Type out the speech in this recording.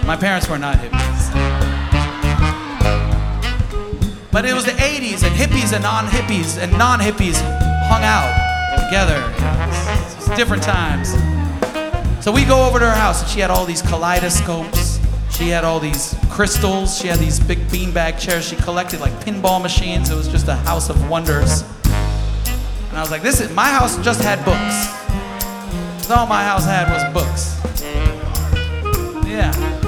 My parents were not hippies. But it was the 80s, and hippies and non-hippies hung out together. It was different times. So we go over to her house, and she had all these kaleidoscopes. She had all these crystals. She had these big beanbag chairs. She collected like pinball machines. It was just a house of wonders. And I was like, my house just had books. All my house had was books. Yeah.